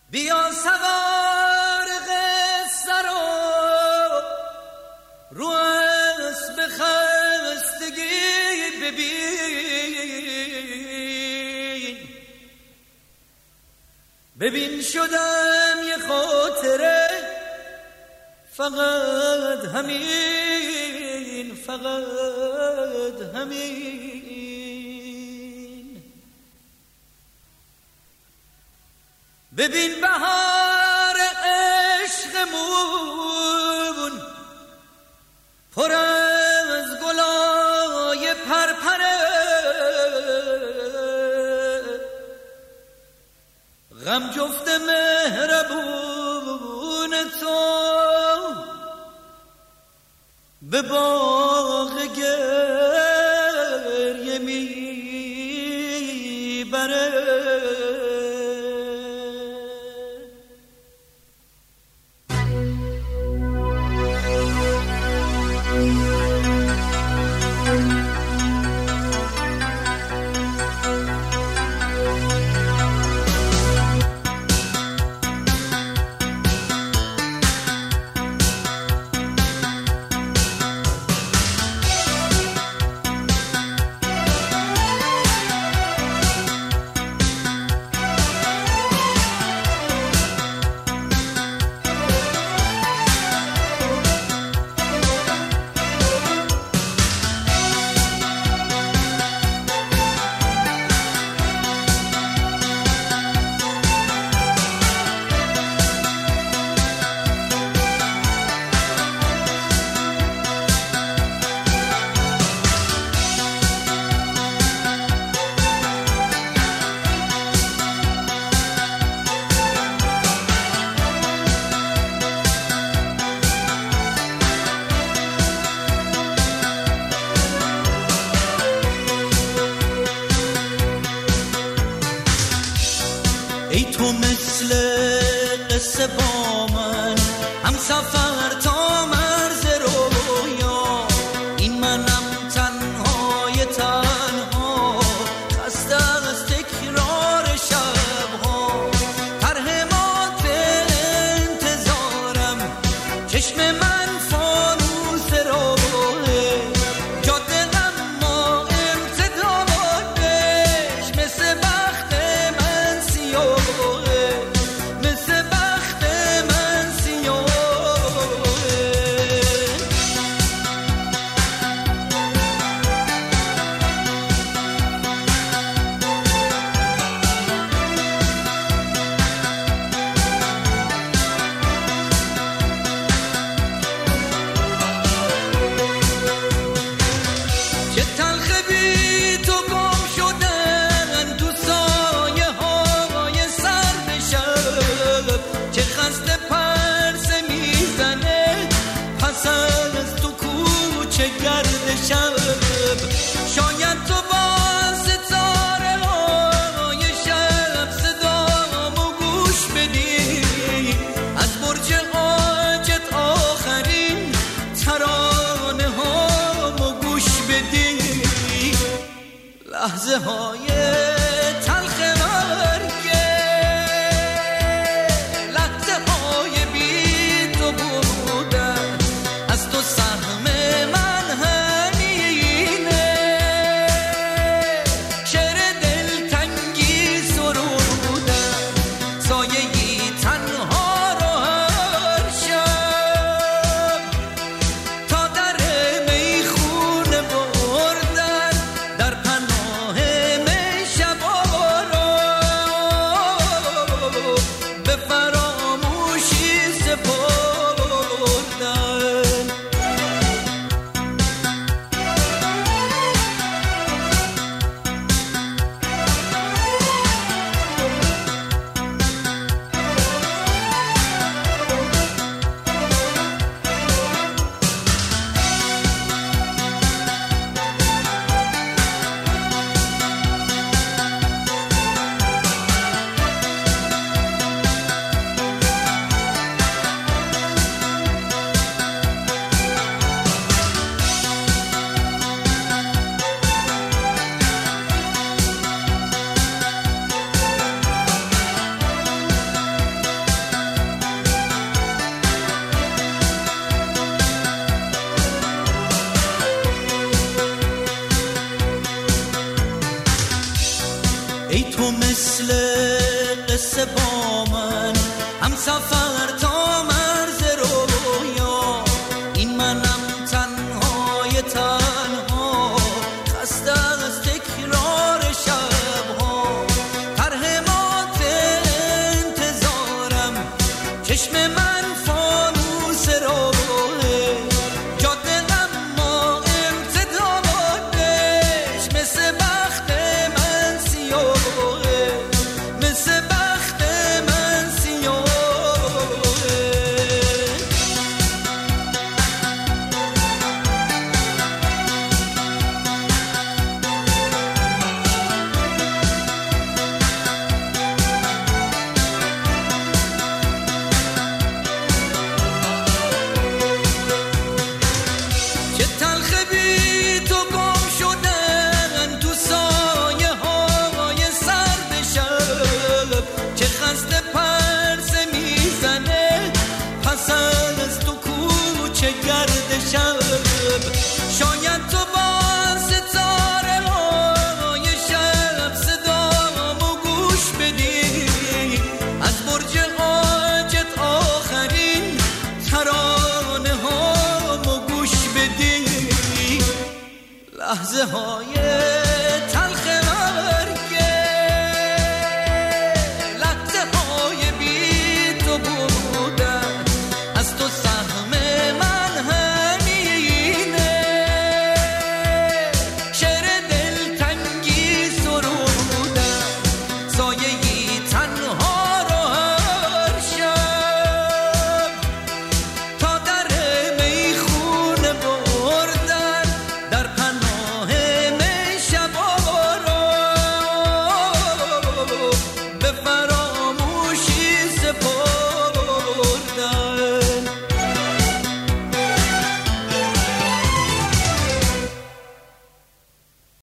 بیا سوار قصه رو اسب خستگی ببین شدم یه خاطره، فقط همین ببین بهار عشقمون پر از گلای پرپره، غم جفت مهربون تو به باغ گریه میبره. ای تو مثل قصه با من هم سفر تا مرز رویا، این منم تنهای تنها خسته از تکرار شبها، ترهمات انتظارم چشم من فانوس روحه، جاده اما امتدادش مثل بخت من سیاهه، مثل بخت من سیاهه. چه تلخ بی تو گم شدن تو سایه های سرد شب، چه خسته پرسه میزنه پس از تو کوچه گرد شب، شاید تو با ستاره های شب صدامو گوش بدی، از برج حاجت آخرین ترانه هامو گوش بدی، لحظه های تلخ مرگه، لحظه های بی تو بودن، از تو سهم من همینه، شعر دلتنگی سرودن، سایه‌ای تنها رو هر شب تا در میخونه بردن، در پناه سفر تا مرز رویا، این منم تنهای تنها، خسته از تکرار شبها، ترهمات انتظارم، چشم من فانوس راهه، جاده اما امتدادش مثل بخت من سیاهه، مثل بخت من سیاهه. چه تلخ بی تو گم شدن تو سایه های سرد شب، چه خسته پرسه میزنه پس از تو کوچه گرد شب. شاید تو با ستاره های شب صدامو گوش بدی، از برج حاجت آخرین ترانه هامو گوش بدی. لحظه ها